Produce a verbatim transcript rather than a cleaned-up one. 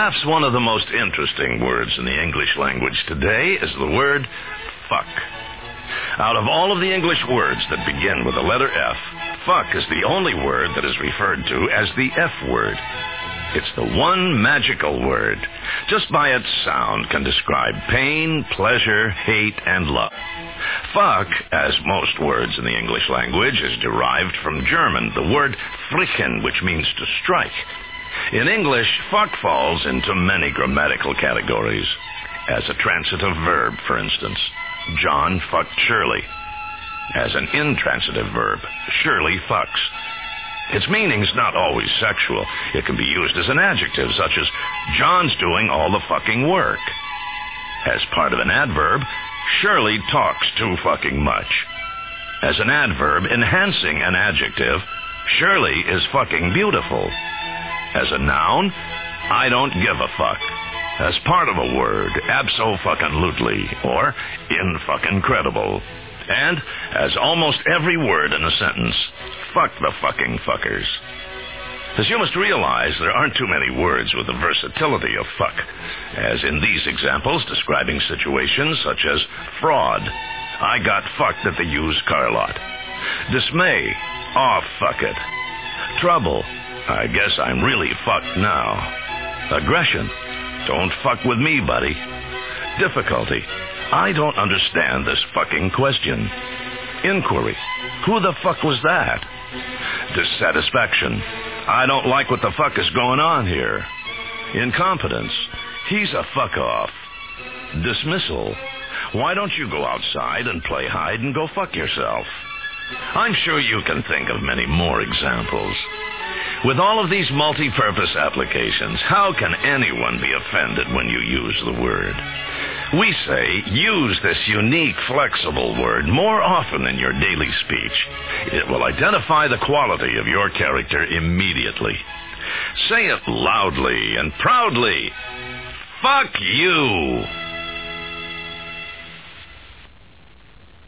Perhaps one of the most interesting words in the English language today is the word fuck. Out of all of the English words that begin with the letter F, fuck is the only word that is referred to as the F word. It's the one magical word. Just by its sound can describe pain, pleasure, hate, and love. Fuck, as most words in the English language, is derived from German, the word frichen, which means to strike. In English, fuck falls into many grammatical categories. As a transitive verb, for instance, John fucked Shirley. As an intransitive verb, Shirley fucks. Its meaning's not always sexual. It can be used as an adjective, such as, John's doing all the fucking work. As part of an adverb, Shirley talks too fucking much. As an adverb enhancing an adjective, Shirley is fucking beautiful. As a noun, I don't give a fuck. As part of a word, abso-fucking-lutely, or in-fucking-credible. And, as almost every word in a sentence, fuck the fucking fuckers. As you must realize, there aren't too many words with the versatility of fuck, as in these examples describing situations such as fraud, I got fucked at the used car lot. Dismay, aw, fuck it. Trouble, I guess I'm really fucked now. Aggression, don't fuck with me, buddy. Difficulty, I don't understand this fucking question. Inquiry, who the fuck was that? Dissatisfaction, I don't like what the fuck is going on here. Incompetence, he's a fuck off. Dismissal, why don't you go outside and play hide and go fuck yourself? I'm sure you can think of many more examples. With all of these multi-purpose applications, how can anyone be offended when you use the word? We say, use this unique, flexible word more often in your daily speech. It will identify the quality of your character immediately. Say it loudly and proudly. Fuck you!